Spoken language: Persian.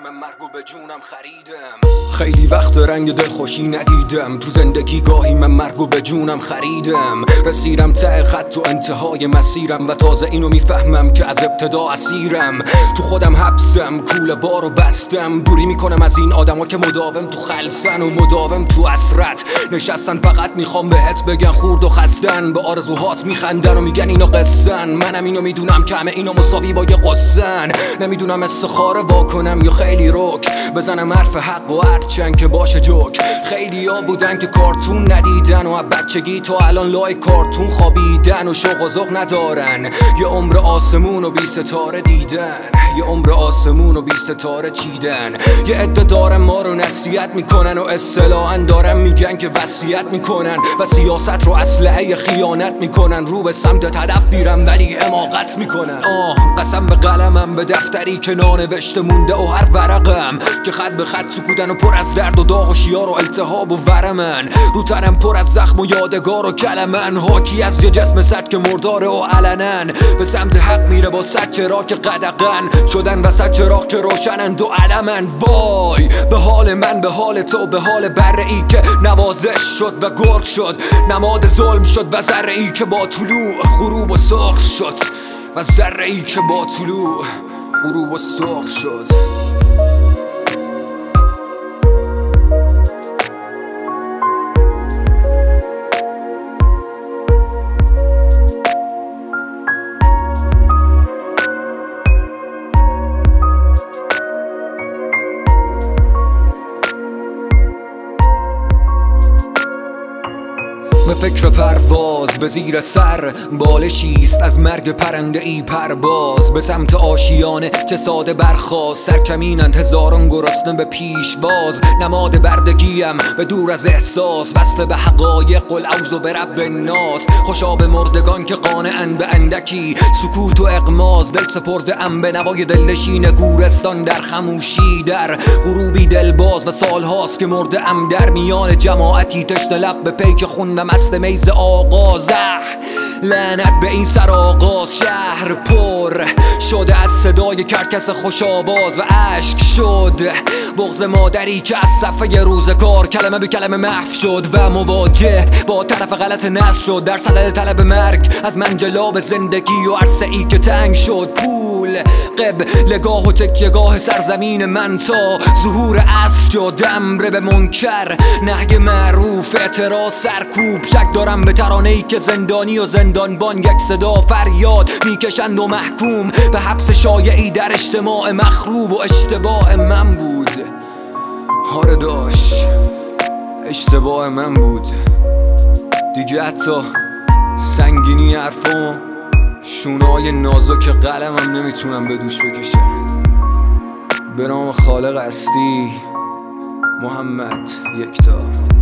من مرگو به جونم خریدم. خیلی وقت رنگ دلخوشی ندیدم تو زندگی، گاهی من مرگو به جونم خریدم. رسیدم ته خط تو انتهای مسیرم و تازه اینو میفهمم که از ابتدا اسیرم. تو خودم حبسم، کوله بارو بستم، دوری میکنم از این آدما که مداوم تو خلسن و مداوم تو حسرت نشستن. فقط میخوام بهت بگن خورد و خستن، به آرزوهات میخندن و میگن اینا قصن. منم اینو میدونم که همه اینا مساوی با یه قصن. نمیدونم استخاره واکنم یا خیلی رک بزنم حرف حق و هرچند که باشه جوک. خیلی ها بودن که کارتون ندیدن و از بچگی تا الان لای کارتون خوابیدن و شوق و ذوق ندارن. یه عمر آسمون و 20 ستاره دیدن، یه عمر آسمون و 20 ستاره چیدن. یه عده دارن ما رو نصیحت میکنن و اصطلاحاً دارن میگن که وصیت میکنن و سیاست رو اسلحه خیانت میکنن. رو به سمت هدف میرن ولی حماقت میکنن. قسم به قلمم، به دفتری که نانوشته مونده و هر ورقم که خط به خط سکوتن و پر از درد و داغ و شیار و التهاب و ورمن. رو تنم پر از زخم و یادگار و کلمن، حاکی از یه جسم سد که مرداره و علنن. به سمت حق میره با صد چراغ که قدغن شدن و صد چراغ که روشنن و علمن. وای به حال من، به حال تو، به حال بره ای که نوازش شد و گرگ شد، نماد ظلم شد و ذره ای که با طلوع غروب و سرخ شد، و ذره ای که با طلوع غروب و سرخ شد. به فکر پرواز به زیر سر بالشیست از مرگ پرنده ای پرواز. به سمت آشیانه چه ساده برخاست، سرکمینند هزاران گرسنه به پیش باز. نماد بردگیم به دور از احساس، بسته به حقایق قل اعوذ برب الناس. خوشا به مردگان که قانعند به اندکی سکوت و اغماز. دل سپرده ام به نوای دلنشین گورستان در خموشی، در غروبی دلباز. و سالهاست که مرده ام در میان جماعتی تشنه لب به پیک خون و مست میز آغاز. لعنت به این سر آغاز. شهر پر شده از صدای کرکس خوش آواز و اشک شد بغض مادری که از صفحه روزگار کلمه به کلمه محو شد و مواجه با طرف غلط نسل شد. در صدد طلب مرگ از منجلاب زندگی و عرصه ای که تنگ شد. پول قبلگاه و تکیهگاه سرزمین من تا ظهور عصر شد. امر به منکر نهی معروف، اعتراض سرکوب. شک دارم به ترانه‌ای که زندانی و زندانبان یک صدا فریاد میکشند و محکوم به حبس شایعی در اجتماع مخروب. و اشتباه من بود، آره داشت اشتباه من بود دیگه. حتی سنگینی حرفام شونای نازک قلمم نمیتونم به دوش بکشم. به نام خالق هستی، محمد یکتا.